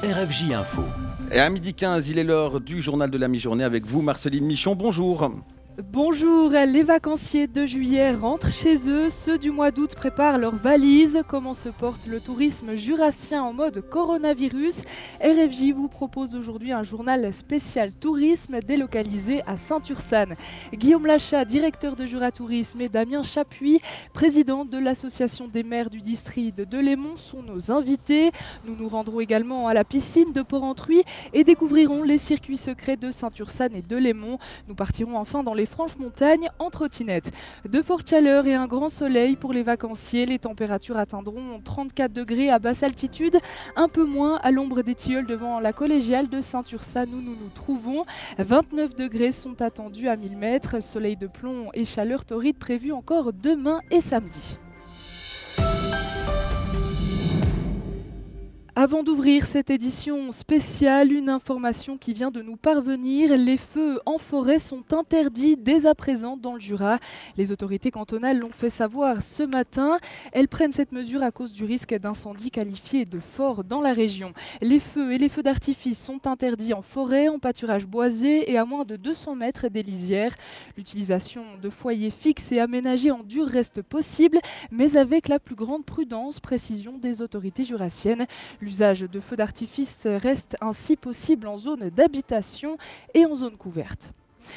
RFJ Info. Et à 12h15, il est l'heure du journal de la mi-journée avec vous, Marceline Michon. Bonjour. Bonjour, les vacanciers de juillet rentrent chez eux, ceux du mois d'août préparent leurs valises. Comment se porte le tourisme jurassien en mode coronavirus? RFJ vous propose aujourd'hui un journal spécial tourisme délocalisé à Saint-Ursanne. Guillaume Lachat, directeur de Jura Tourisme, et Damien Chapuis, président de l'association des maires du district de Delémont, sont nos invités. Nous nous rendrons également à la piscine de Porrentruy et découvrirons les circuits secrets de Saint-Ursanne et Delémont. Nous partirons enfin dans les Franches-Montagnes en trottinette. De fortes chaleurs et un grand soleil pour les vacanciers. Les températures atteindront 34 degrés à basse altitude, un peu moins à l'ombre des tilleuls devant la collégiale de Saint-Ursanne où nous nous trouvons. 29 degrés sont attendus à 1000 mètres. Soleil de plomb et chaleur torride prévus encore demain et samedi. Avant d'ouvrir cette édition spéciale, une information qui vient de nous parvenir. Les feux en forêt sont interdits dès à présent dans le Jura. Les autorités cantonales l'ont fait savoir ce matin. Elles prennent cette mesure à cause du risque d'incendie qualifié de fort dans la région. Les feux et les feux d'artifice sont interdits en forêt, en pâturage boisé et à moins de 200 mètres des lisières. L'utilisation de foyers fixes et aménagés en dur reste possible, mais avec la plus grande prudence, précision des autorités jurassiennes. L'usage de feux d'artifice reste ainsi possible en zone d'habitation et en zone couverte.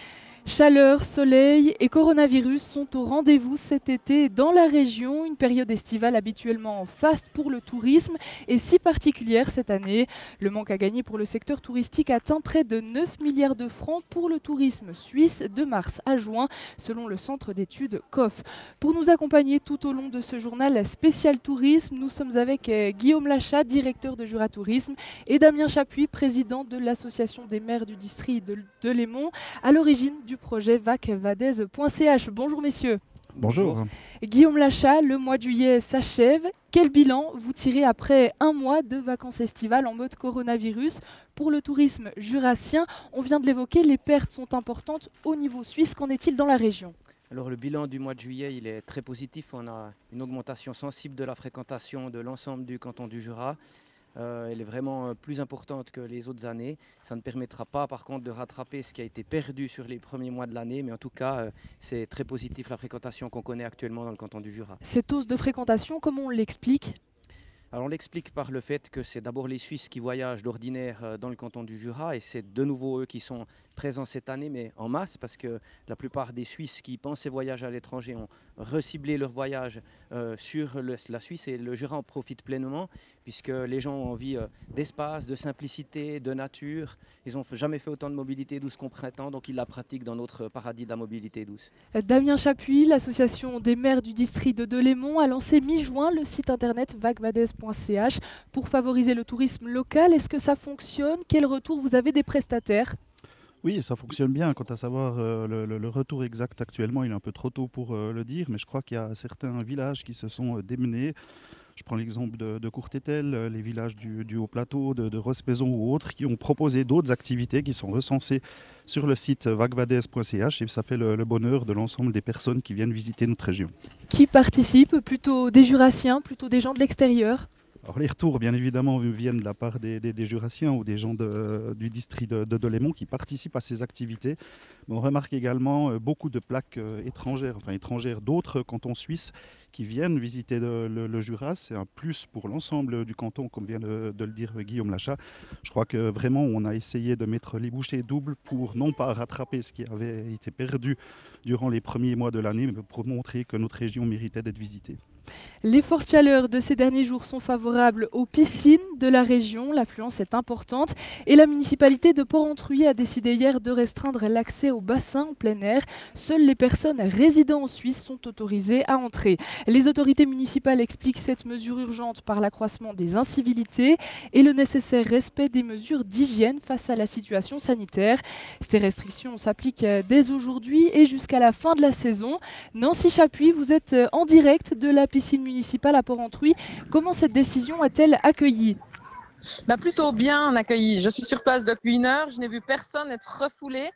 Chaleur, soleil et coronavirus sont au rendez-vous cet été dans la région. Une période estivale habituellement faste pour le tourisme et si particulière cette année. Le manque à gagner pour le secteur touristique atteint près de 9 milliards de francs pour le tourisme suisse de mars à juin, selon le centre d'études COF. Pour nous accompagner tout au long de ce journal spécial tourisme, nous sommes avec Guillaume Lachat, directeur de Jura Tourisme, et Damien Chapuis, président de l'association des maires du district de Delémont, à l'origine du projet vacvadez.ch. Bonjour messieurs. Bonjour. Guillaume Lachat, le mois de juillet s'achève. Quel bilan vous tirez après un mois de vacances estivales en mode coronavirus pour le tourisme jurassien? On vient de l'évoquer, les pertes sont importantes au niveau suisse. Qu'en est-il dans la région? Alors le bilan du mois de juillet, il est très positif. On a une augmentation sensible de la fréquentation de l'ensemble du canton du Jura. Elle est vraiment plus importante que les autres années. Ça ne permettra pas par contre de rattraper ce qui a été perdu sur les premiers mois de l'année, mais en tout cas c'est très positif la fréquentation qu'on connaît actuellement dans le canton du Jura. Cette hausse de fréquentation, comment on l'explique ? Alors on l'explique par le fait que c'est d'abord les Suisses qui voyagent d'ordinaire dans le canton du Jura et c'est de nouveau eux qui sont présents cette année, mais en masse, parce que la plupart des Suisses qui pensaient voyager à l'étranger ont reciblé leur voyage sur la Suisse et le Jura en profite pleinement puisque les gens ont envie d'espace, de simplicité, de nature. Ils n'ont jamais fait autant de mobilité douce qu'au printemps, donc ils la pratiquent dans notre paradis de la mobilité douce. Damien Chapuis, l'association des maires du district de Delémont, a lancé mi-juin le site internet vacvadez.ch pour favoriser le tourisme local. Est-ce que ça fonctionne? Quel retour vous avez des prestataires? Oui, ça fonctionne bien. Quant à savoir le retour exact actuellement, il est un peu trop tôt pour le dire, mais je crois qu'il y a certains villages qui se sont démenés. Je prends l'exemple de Courtétel, les villages du Haut-Plateau, de Rospezon ou autres, qui ont proposé d'autres activités qui sont recensées sur le site vacvadez.ch et ça fait le bonheur de l'ensemble des personnes qui viennent visiter notre région. Qui participe? Plutôt des Jurassiens, plutôt des gens de l'extérieur? Alors les retours, bien évidemment, viennent de la part des Jurassiens ou des gens du district de Delémont qui participent à ces activités. Mais on remarque également beaucoup de plaques étrangères d'autres cantons suisses qui viennent visiter le Jura. C'est un plus pour l'ensemble du canton, comme vient de le dire Guillaume Lachat. Je crois que vraiment, on a essayé de mettre les bouchées doubles pour non pas rattraper ce qui avait été perdu durant les premiers mois de l'année, mais pour montrer que notre région méritait d'être visitée. Les fortes chaleurs de ces derniers jours sont favorables aux piscines de la région. L'affluence est importante et la municipalité de Porrentruy a décidé hier de restreindre l'accès au bassin en plein air. Seules les personnes résidant en Suisse sont autorisées à entrer. Les autorités municipales expliquent cette mesure urgente par l'accroissement des incivilités et le nécessaire respect des mesures d'hygiène face à la situation sanitaire. Ces restrictions s'appliquent dès aujourd'hui et jusqu'à la fin de la saison. Nancy Chapuis, vous êtes en direct de la piscine municipale à Porrentruy. Comment cette décision est-elle accueillie? Plutôt bien accueillie. Je suis sur place depuis 1 heure. Je n'ai vu personne être refoulé.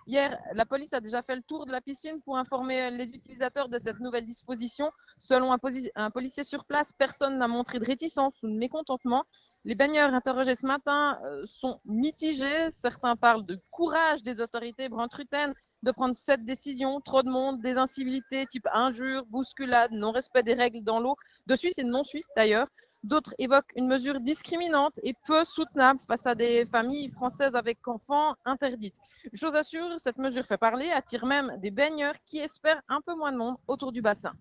Hier, la police a déjà fait le tour de la piscine pour informer les utilisateurs de cette nouvelle disposition. Selon un policier sur place, personne n'a montré de réticence ou de mécontentement. Les baigneurs interrogés ce matin sont mitigés. Certains parlent de courage des autorités bruntrutaines de prendre cette décision. Trop de monde, des incivilités type injures, bousculades, non-respect des règles dans l'eau, de Suisse et de non-Suisse d'ailleurs. D'autres évoquent une mesure discriminante et peu soutenable face à des familles françaises avec enfants interdites. Une chose assure, cette mesure fait parler, attire même des baigneurs qui espèrent un peu moins de monde autour du bassin.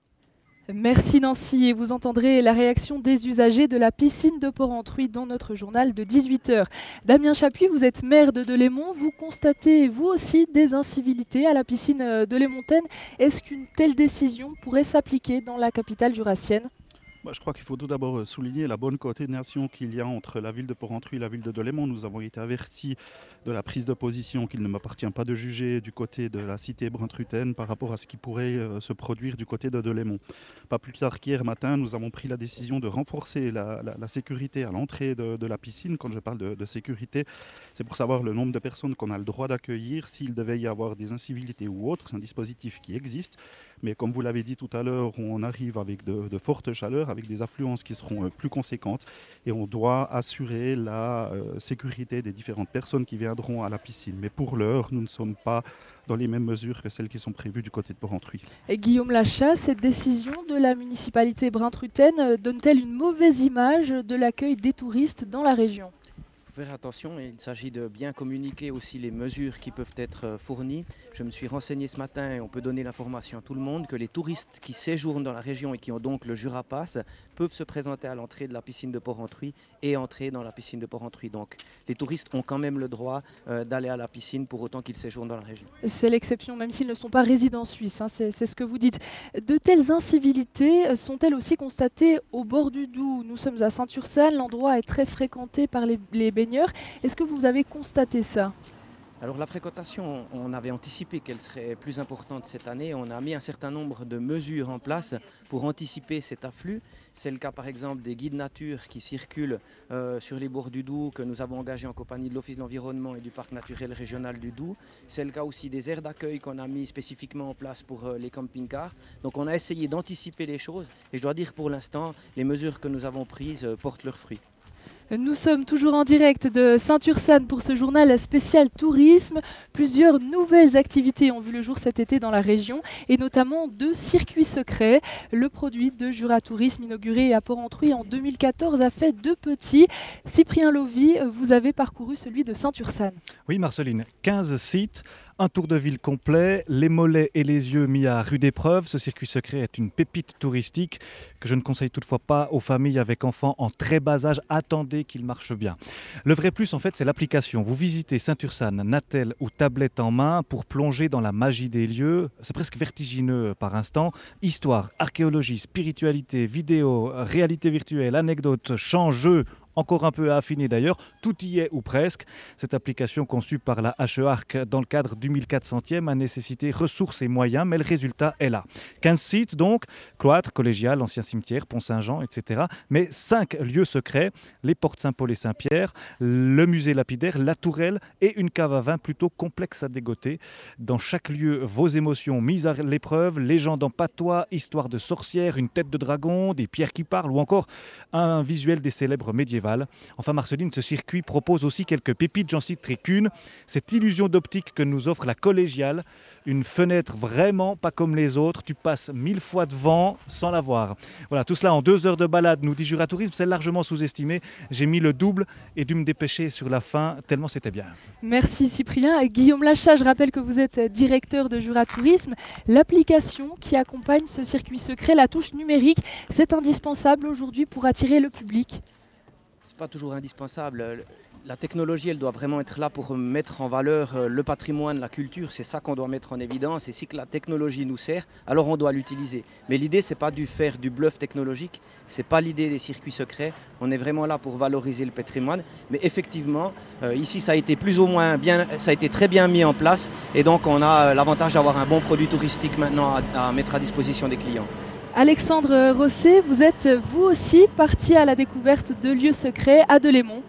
Merci Nancy, et vous entendrez la réaction des usagers de la piscine de Porrentruy dans notre journal de 18h. Damien Chapuis, vous êtes maire de Delémont, vous constatez vous aussi des incivilités à la piscine de Lémontaine. Est-ce qu'une telle décision pourrait s'appliquer dans la capitale jurassienne ? Je crois qu'il faut tout d'abord souligner la bonne coordination qu'il y a entre la ville de Porrentruy et la ville de Delémont. Nous avons été avertis de la prise de position qu'il ne m'appartient pas de juger du côté de la cité bruntrutaine par rapport à ce qui pourrait se produire du côté de Delémont. Pas plus tard qu'hier matin, nous avons pris la décision de renforcer la sécurité à l'entrée de la piscine. Quand je parle de sécurité, c'est pour savoir le nombre de personnes qu'on a le droit d'accueillir s'il devait y avoir des incivilités ou autres. C'est un dispositif qui existe, mais comme vous l'avez dit tout à l'heure, on arrive avec de fortes chaleurs, avec des affluences qui seront plus conséquentes, et on doit assurer la sécurité des différentes personnes qui viendront à la piscine. Mais pour l'heure, nous ne sommes pas dans les mêmes mesures que celles qui sont prévues du côté de Porrentruy. Et Guillaume Lachat, cette décision de la municipalité bruntrutaine donne-t-elle une mauvaise image de l'accueil des touristes dans la région ? Faire attention, il s'agit de bien communiquer aussi les mesures qui peuvent être fournies. Je me suis renseigné ce matin et on peut donner l'information à tout le monde que les touristes qui séjournent dans la région et qui ont donc le Jura Pass peuvent se présenter à l'entrée de la piscine de Porrentruy et entrer dans la piscine de Porrentruy. Donc les touristes ont quand même le droit d'aller à la piscine pour autant qu'ils séjournent dans la région. C'est l'exception, même s'ils ne sont pas résidents suisses, hein, c'est ce que vous dites. De telles incivilités sont-elles aussi constatées au bord du Doubs ? Nous sommes à Saint-Ursanne, l'endroit est très fréquenté par les baigneurs. Est-ce que vous avez constaté ça ? Alors la fréquentation, on avait anticipé qu'elle serait plus importante cette année. On a mis un certain nombre de mesures en place pour anticiper cet afflux. C'est le cas par exemple des guides nature qui circulent sur les bords du Doubs, que nous avons engagés en compagnie de l'Office de l'environnement et du Parc naturel régional du Doubs. C'est le cas aussi des aires d'accueil qu'on a mis spécifiquement en place pour les camping-cars. Donc on a essayé d'anticiper les choses et je dois dire pour l'instant, les mesures que nous avons prises portent leurs fruits. Nous sommes toujours en direct de Saint-Ursanne pour ce journal spécial tourisme. Plusieurs nouvelles activités ont vu le jour cet été dans la région et notamment 2 circuits secrets. Le produit de Jura Tourisme inauguré à Porrentruy en 2014 a fait 2 petits. Cyprien Lovy, vous avez parcouru celui de Saint-Ursanne. Oui Marceline, 15 sites. Un tour de ville complet, les mollets et les yeux mis à rude épreuve. Ce circuit secret est une pépite touristique que je ne conseille toutefois pas aux familles avec enfants en très bas âge. Attendez qu'il marche bien. Le vrai plus, en fait, c'est l'application. Vous visitez Saint-Ursanne, Natel ou tablette en main pour plonger dans la magie des lieux. C'est presque vertigineux par instant. Histoire, archéologie, spiritualité, vidéo, réalité virtuelle, anecdotes, chants, jeux. Encore un peu à affiner d'ailleurs, tout y est ou presque. Cette application conçue par la HE-Arc dans le cadre du 1400e a nécessité ressources et moyens, mais le résultat est là. 15 sites donc, cloître, collégial, ancien cimetière, Pont-Saint-Jean, etc. Mais 5 lieux secrets, les portes Saint-Paul et Saint-Pierre, le musée lapidaire, la tourelle et une cave à vin plutôt complexe à dégoter. Dans chaque lieu, vos émotions mises à l'épreuve, légendes en patois, histoire de sorcières, une tête de dragon, des pierres qui parlent ou encore un visuel des célèbres médiévaux. Enfin Marceline, ce circuit propose aussi quelques pépites, j'en citerai qu'une, cette illusion d'optique que nous offre la collégiale, une fenêtre vraiment pas comme les autres, tu passes 1000 fois devant sans la voir. Voilà, tout cela en 2 heures de balade, nous dit Jura Tourisme, c'est largement sous-estimé, j'ai mis le double et dû me dépêcher sur la fin, tellement c'était bien. Merci Cyprien. Guillaume Lachat, je rappelle que vous êtes directeur de Jura Tourisme. L'application qui accompagne ce circuit secret, la touche numérique, c'est indispensable aujourd'hui pour attirer le public. C'est pas toujours indispensable. La technologie, elle doit vraiment être là pour mettre en valeur le patrimoine, la culture. C'est ça qu'on doit mettre en évidence. Et si que la technologie nous sert, alors on doit l'utiliser. Mais l'idée, c'est pas de faire du bluff technologique. C'est pas l'idée des circuits secrets. On est vraiment là pour valoriser le patrimoine. Mais effectivement, ici, ça a été plus ou moins bien, ça a été très bien mis en place. Et donc, on a l'avantage d'avoir un bon produit touristique maintenant à mettre à disposition des clients. Alexandre Rosset, vous êtes vous aussi parti à la découverte de lieux secrets à Delémont.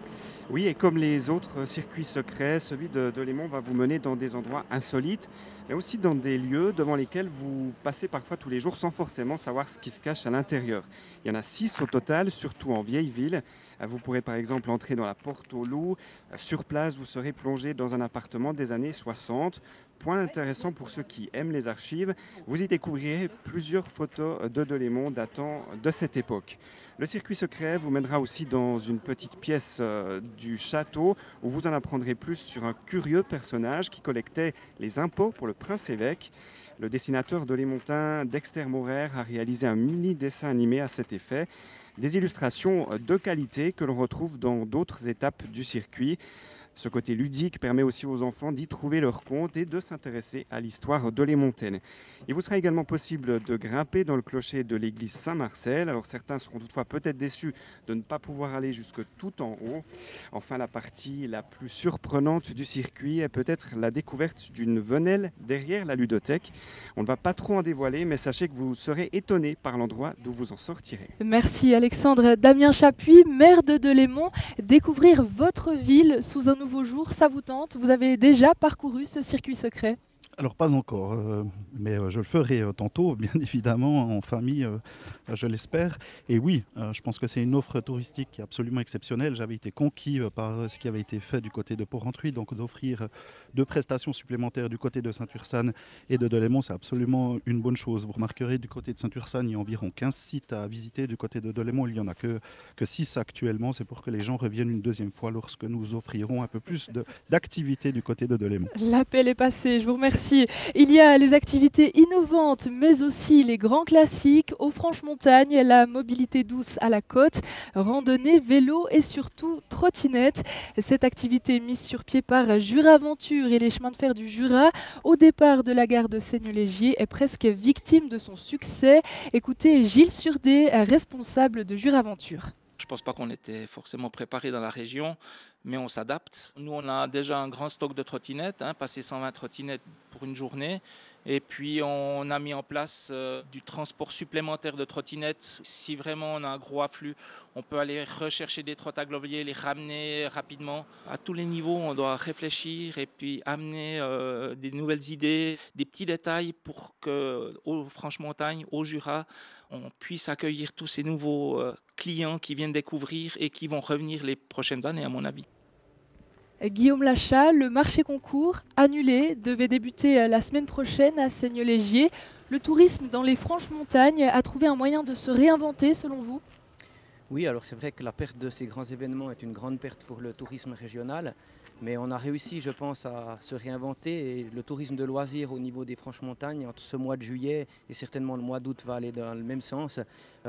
Oui, et comme les autres circuits secrets, celui de Delémont va vous mener dans des endroits insolites, mais aussi dans des lieux devant lesquels vous passez parfois tous les jours sans forcément savoir ce qui se cache à l'intérieur. Il y en a 6 au total, surtout en vieille ville. Vous pourrez par exemple entrer dans la Porte aux Loups. Sur place, vous serez plongé dans un appartement des années 60. Point intéressant pour ceux qui aiment les archives, vous y découvrirez plusieurs photos de Delémont datant de cette époque. Le circuit secret vous mènera aussi dans une petite pièce du château où vous en apprendrez plus sur un curieux personnage qui collectait les impôts pour le prince-évêque. Le dessinateur delémontain Dexter Morer a réalisé un mini dessin animé à cet effet. Des illustrations de qualité que l'on retrouve dans d'autres étapes du circuit. Ce côté ludique permet aussi aux enfants d'y trouver leur compte et de s'intéresser à l'histoire delémontaine. Il vous sera également possible de grimper dans le clocher de l'église Saint-Marcel. Alors certains seront toutefois peut-être déçus de ne pas pouvoir aller jusque tout en haut. Enfin, la partie la plus surprenante du circuit est peut-être la découverte d'une venelle derrière la ludothèque. On ne va pas trop en dévoiler, mais sachez que vous serez étonnés par l'endroit d'où vous en sortirez. Merci Alexandre. Damien Chapuis, maire de Delémont. Découvrir votre ville sous un nouveau jour, ça vous tente? Vous avez déjà parcouru ce circuit secret? Alors pas encore, mais je le ferai tantôt, bien évidemment, en famille, je l'espère. Et oui, je pense que c'est une offre touristique qui est absolument exceptionnelle. J'avais été conquis par ce qui avait été fait du côté de Port-Rentruy, donc d'offrir 2 prestations supplémentaires du côté de Saint-Ursanne et de Delémont, c'est absolument une bonne chose. Vous remarquerez, du côté de Saint-Ursanne, il y a environ 15 sites à visiter. Du côté de Delémont, il n'y en a que 6 actuellement. C'est pour que les gens reviennent une deuxième fois lorsque nous offrirons un peu plus d'activités du côté de Delémont. L'appel est passé, je vous remercie. Il y a les activités innovantes, mais aussi les grands classiques aux Franches-Montagnes, la mobilité douce à la côte, randonnée, vélo et surtout trottinette. Cette activité mise sur pied par Juraventure et les chemins de fer du Jura, au départ de la gare de Seigneux-Légier, est presque victime de son succès. Écoutez Gilles Surdé, responsable de Juraventure. Je ne pense pas qu'on était forcément préparé dans la région, mais on s'adapte. Nous, on a déjà un grand stock de trottinettes, passer 120 trottinettes pour une journée. Et puis, on a mis en place du transport supplémentaire de trottinettes. Si vraiment on a un gros afflux, on peut aller rechercher des trotts agglomériés, les ramener rapidement. À tous les niveaux, on doit réfléchir et puis amener des nouvelles idées, des petits détails pour qu'aux Franches-Montagnes, au Jura, on puisse accueillir tous ces nouveaux clients qui viennent découvrir et qui vont revenir les prochaines années, à mon avis. Guillaume Lachat, le marché concours annulé devait débuter la semaine prochaine à Seigneux-Légier. Le tourisme dans les Franches-Montagnes a trouvé un moyen de se réinventer selon vous? Oui, alors c'est vrai que la perte de ces grands événements est une grande perte pour le tourisme régional, mais on a réussi, je pense, à se réinventer et le tourisme de loisirs au niveau des Franches-Montagnes, entre ce mois de juillet et certainement le mois d'août va aller dans le même sens,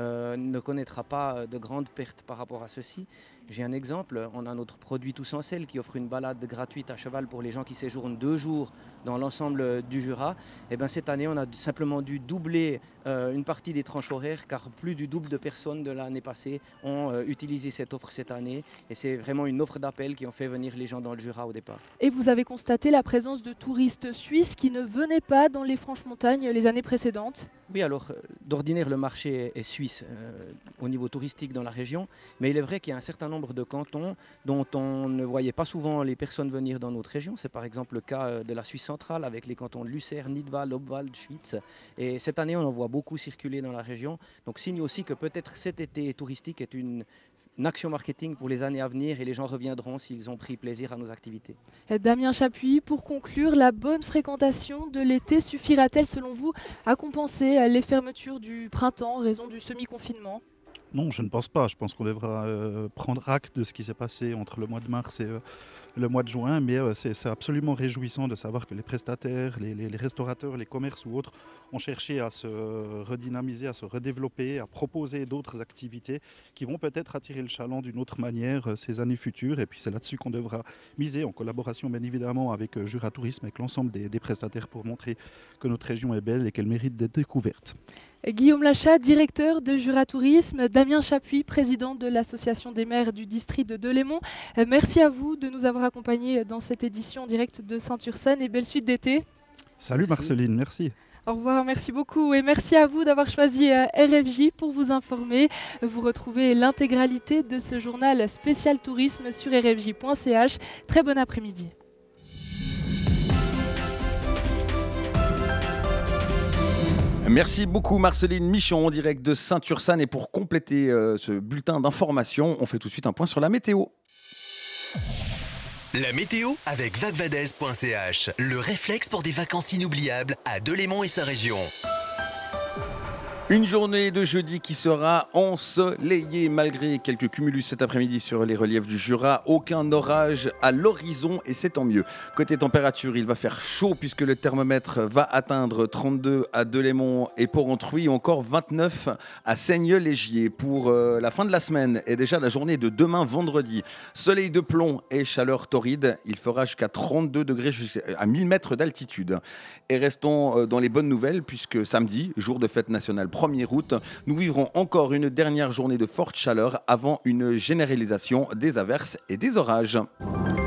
ne connaîtra pas de grandes pertes par rapport à ceci. J'ai un exemple, on a notre produit Tous en Selle qui offre une balade gratuite à cheval pour les gens qui séjournent 2 jours dans l'ensemble du Jura. Et bien cette année, on a simplement dû doubler une partie des tranches horaires car plus du double de personnes de l'année passée ont utilisé cette offre cette année. Et c'est vraiment une offre d'appel qui ont fait venir les gens dans le Jura au départ. Et vous avez constaté la présence de touristes suisses qui ne venaient pas dans les Franches-Montagnes les années précédentes? Oui, alors d'ordinaire, le marché est suisse au niveau touristique dans la région, mais il est vrai qu'il y a un certain nombre de cantons dont on ne voyait pas souvent les personnes venir dans notre région. C'est par exemple le cas de la Suisse centrale avec les cantons de Lucerne, Nidwald, Obwald, Schwyz. Et cette année, on en voit beaucoup circuler dans la région. Donc signe aussi que peut-être cet été touristique est une action marketing pour les années à venir et les gens reviendront s'ils ont pris plaisir à nos activités. Damien Chapuis, pour conclure, la bonne fréquentation de l'été suffira-t-elle selon vous à compenser les fermetures du printemps en raison du semi-confinement? Non, je ne pense pas. Je pense qu'on devra prendre acte de ce qui s'est passé entre le mois de mars et le mois de juin, mais c'est absolument réjouissant de savoir que les prestataires, les restaurateurs, les commerces ou autres ont cherché à se redynamiser, à se redévelopper, à proposer d'autres activités qui vont peut-être attirer le chaland d'une autre manière ces années futures. Et puis c'est là-dessus qu'on devra miser en collaboration bien évidemment avec Jura Tourisme, avec l'ensemble des prestataires pour montrer que notre région est belle et qu'elle mérite d'être découverte. Guillaume Lachat, directeur de Jura Tourisme, Damien Chapuis, président de l'Association des maires du district de Delémont. Merci à vous de nous avoir accompagnés dans cette édition en direct de Saint-Ursanne et belle suite d'été. Salut Marceline, merci. Au revoir, merci beaucoup et merci à vous d'avoir choisi RFJ pour vous informer. Vous retrouvez l'intégralité de ce journal spécial tourisme sur rfj.ch. Très bon après-midi. Merci beaucoup Marceline Michon en direct de Saint-Ursanne. Et pour compléter ce bulletin d'information, on fait tout de suite un point sur la météo. La météo avec vacvadez.ch, le réflexe pour des vacances inoubliables à Delémont et sa région. Une journée de jeudi qui sera ensoleillée malgré quelques cumulus cet après-midi sur les reliefs du Jura. Aucun orage à l'horizon et c'est tant mieux. Côté température, il va faire chaud puisque le thermomètre va atteindre 32 à Delémont et Porrentruy ou encore 29 à Seigneux-Légier. Pour la fin de la semaine et déjà la journée de demain vendredi, soleil de plomb et chaleur torride. Il fera jusqu'à 32 degrés à 1000 mètres d'altitude. Et restons dans les bonnes nouvelles puisque samedi, jour de fête nationale 1er août, nous vivrons encore une dernière journée de forte chaleur avant une généralisation des averses et des orages.